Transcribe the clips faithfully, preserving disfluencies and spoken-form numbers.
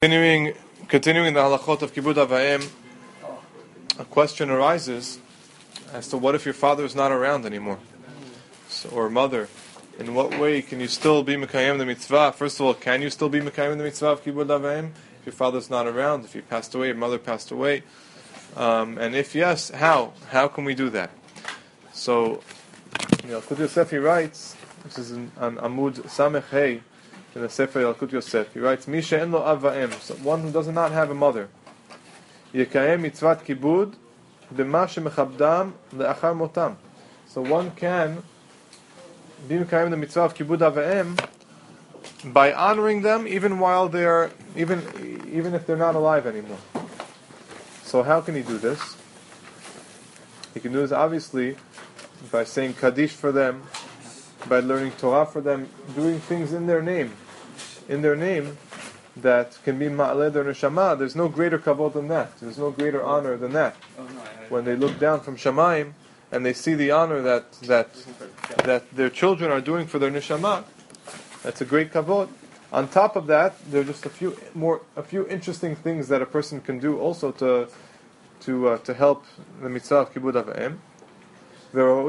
Continuing, continuing the halachot of Kibud Av Va'em, a question arises as to what if your father is not around anymore, so, or mother. In what way can you still be Mekayem the mitzvah? First of all, can you still be Mekayem the mitzvah of Kibud Av Va'em if your father's not around, if he passed away, your mother passed away? Um, and if yes, how? How can we do that? So, you know, Yalkut Yosef, he writes, this is in, on Amud Samech Hey, in the Sefer Yalkut Yosef, he writes, Mi she'en lo av va'em, so one who does not have a mother, Yekayem mitzvat kibud, b'ma shemechabdam le'achar motam. So one can be Mekayem the mitzvah of Kibud Av Va'em by honoring them even while they're, even even if they're not alive anymore. So how can he do this? He can do this obviously by saying Kaddish for them, by learning Torah for them, doing things in their name, in their name that can be ma'aleh their neshama. There's no greater kavod than that. There's no greater honor than that. When they look down from Shamayim and they see the honor that that that their children are doing for their neshama, that's a great kavod. On top of that, there are just a few more, a few interesting things that a person can do also to to uh, to help the mitzvah of Kibud Av Va'em. So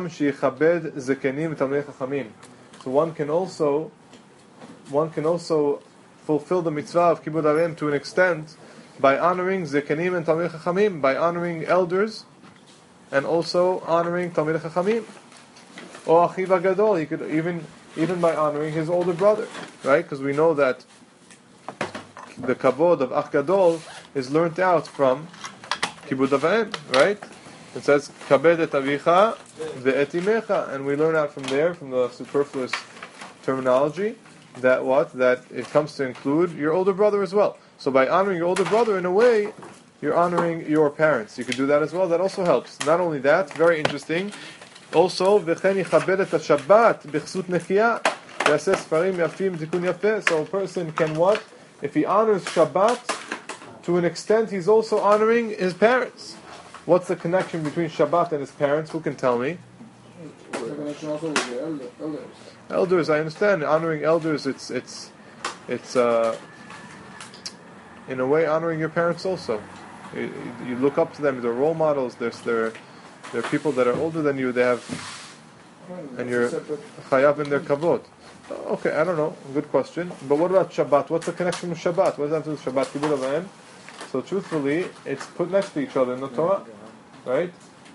one can also one can also fulfill the mitzvah of Kibud Av Va'em to an extent by honoring Zekenim and Talmidei Chachamim, by honoring elders and also honoring Talmidei Chachamim. Or Achiv HaGadol, he could even even by honoring his older brother, right? Because we know that the kavod of Ach Gadol is learnt out from Kibud Av Va'em, right? It says kabed et avicha ve'et imecha, and we learn out from there, from the superfluous terminology, that what that it comes to include your older brother as well. So by honoring your older brother, in a way, you're honoring your parents. You could do that as well. That also helps. Not only that, very interesting. Also, v'chen yichabed et Shabbat b'chsut nechiyah ve'aseh sfarim yafim tikun yafeh. So a person can what? If he honors Shabbat, to an extent, he's also honoring his parents. What's the connection between Shabbat and his parents? Who can tell me? The connection also with the elder, elders. Elders, I understand. Honoring elders, it's it's it's uh, in a way honoring your parents also. You, you look up to them; they're role models. They're they're they're people that are older than you. They have, and you're chayav in their kavod. Okay, I don't know. Good question. But what about Shabbat? What's the connection with Shabbat? What does that have to do with Shabbat? Kibud Av Va'em? So truthfully, it's put next to each other in the Torah, right?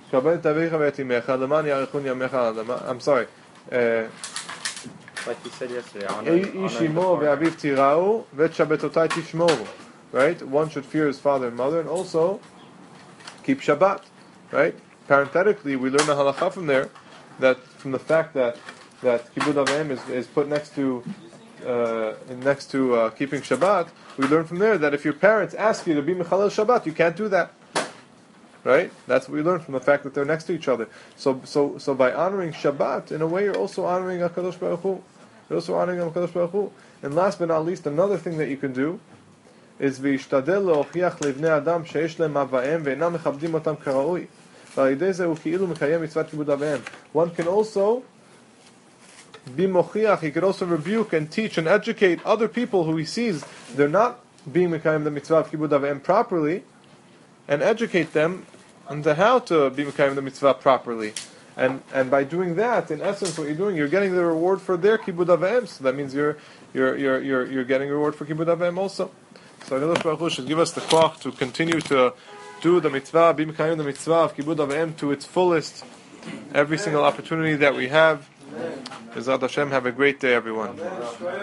I'm sorry. Uh, like you said yesterday, right? One should fear his father and mother, and also keep Shabbat, right? Parenthetically, we learn the halakha from there, that from the fact that that Kibud Av Va'em is, is put next to uh, next to uh, keeping Shabbat. We learn from there that if your parents ask you to be Mechalel Shabbat, you can't do that. Right? That's what we learn from the fact that they're next to each other. So so so by honoring Shabbat, in a way you're also honoring HaKadosh Baruch Hu. You're also honoring HaKadosh Baruch Hu. And last but not least, another thing that you can do is v'yishtadel le'ochiach le'vnei adam she'esh lehem av va'em ve'enam mechabdim otam karaui. V'alidei zeh hu ki'ilu mekayem mitzvat Kibud Av Va'em. One can also be mochiach, he could also rebuke and teach and educate other people who he sees they're not being mekayem the mitzvah of Kibud Av Va'em properly, and educate them into how to be mekayem the mitzvah properly. And and by doing that, in essence, what you're doing, you're getting the reward for their Kibud Av Va'em. So that means you're you're you're you're you're getting a reward for Kibud Av Va'em also. So HaKadosh Baruch Hu should give us the koach to continue to do the mitzvah, be mekayem the mitzvah of Kibud Av Va'em to its fullest, every single opportunity that we have. Bezrat Hashem, have a great day, everyone.